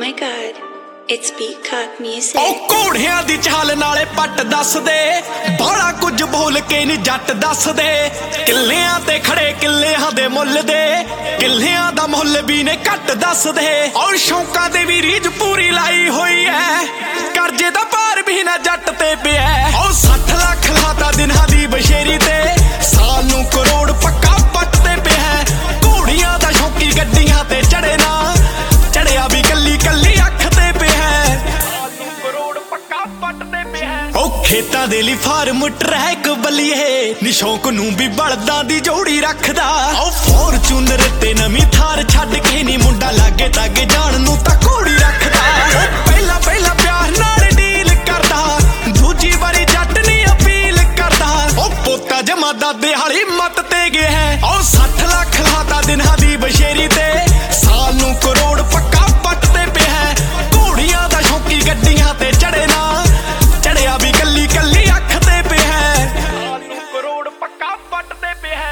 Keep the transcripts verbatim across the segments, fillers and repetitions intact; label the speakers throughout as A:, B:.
A: my god, it's Peacock Music.
B: ओ घोड़ियां दी चाल नाले पट दस दे, बड़ा कुछ बोल के नी जट दस दे। किल्लियां ते खड़े किल्लियां दे मुल दे, किल्लियां दा मुल भी ने घट दस दे। और शौकां दे भी रीझ पूरी लाई हुई है, करजे दा भार भी ना जट ते पिया। ओ सठ लाख लाता दिनां दी बशेरी ते, साल नूं करोड़ पक्का पट ते पिया। घोड़ियां दा शौकी गड्डियां ते चढ़े ना, चढ़िया भी कल्ली कल्ली अख ते पिया। करोड़ पक्का पट ते पिया। ओ खेतां दे लई फार्म ट्रैक बलिए, नी शौक नूं भी बलदां दी जोड़ी रखदा। ओ फॉर्चूनर ते नवीं थार छड्ड के नी मुंडा लागे तागे जाण नूं तां घोड़ी रखदा। ओ पहला पहला प्यार नाल डील करदा, दूजी वारी जट नी अपील करदा। ओ पोता जमा दादे हाली मत ते गया है। ओ सठ लाख लाता दिनां दी बशेरी ते, साल नूं करोड़ पक्का पट ते पिया। घोड़ियां दा शौकी गड्डियां ते चढ़े ना, चढ़िया भी कल्ली कल्ली अख ते पिया। साल नूं करोड़ पक्का पट ते पिया।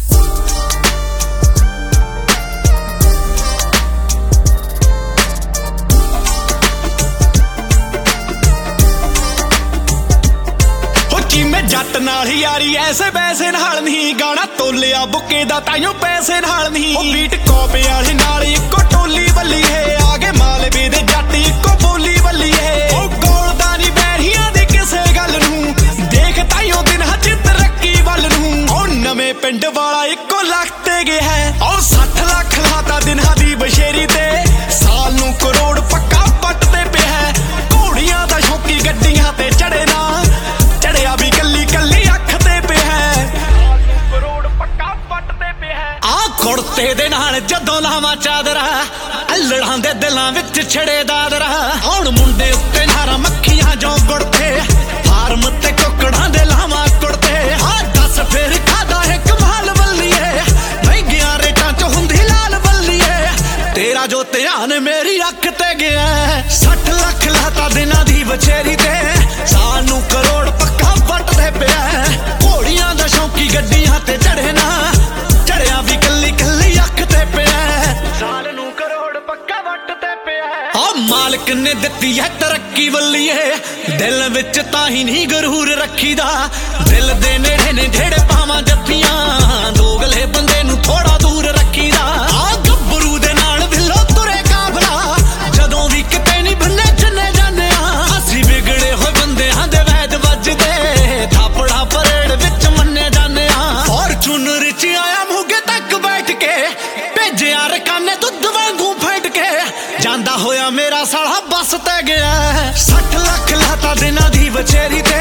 B: मैं जट नाल यारी ऐसे पैसे नाल नहीं, गाना तोलिया बुके दा ताइयों पैसे नाल नहीं। ओ बीट कॉपे वाले नाल इक्को टोली बल्ली है, आगे मालवे दे जट इक्को बोली बल्ली है। ओ गोलदा नी बैरियां दी किसे गल नूं, देख ताइयों दिन च तरक्की वल नूं। ओ नवें पिंड वाला इक्को लख ते गया है। ओ सठ लाख लाता दिनां दी बशेरी ते, साल नूं करोड़ पक्का पट ते पिया। घोड़ियां दा शौकी गड्डियां ते चढ़े ना, चढ़िया भी कल्ली कल्ली अख ते पिया। करोड़ पक्का पट ते पिया। आ कुड़ते दे नाल जदों लावां चादरा, अल्लड़ां दे दिलां विच छड़े दादरा। हुण मुंडे उत्ते नारा मक्खियां जो गुड़ते, फार्म ते कुकड़ां दे लावां कुड़ते। आ दस फिर खादा है कमाल बल्लीए, महंगियां रेटां च हुंदी लाल बल्लीए। तेरा जो ध्यान मेरी अख ते गया, सठ लख लाता दिनां दी बछेरी ते, साल नूं करोड़ पक्का पट ते पिया। घोड़ियां दा शौकी गड्डियां ते चढ़े ना, चढ़िया भी कल्ली कल्ली अख ते पिया। साल नूं करोड़ पक्का पट ते पिया। आ मालिक ने दित्ती है तरक्की बल्लीए, दिल विच ताही नहीं गरूर रखीदा। दिल दे नेड़े ने जेड़े पावां जत्तियां, दोगले बंदे नूं थोड़ा दूर रखीदा। आ गब्बरू दे नाल विलो तुरे काफला, जदों भी किते नहीं बन्ने चन्ने जाने आ। असीं बिगड़े होए बंदेआं दे वैद वजदे, थापड़ा परेड विच मन्ने जाने आ। फॉर्चूनर च आया मोगे तक बैठ के, भेजिया रकाने दुद्ध वांगू फेंट के। जांदा होया मेरा साला बस ते गया, सठ लख लाता दिनां दी बछेरी ते,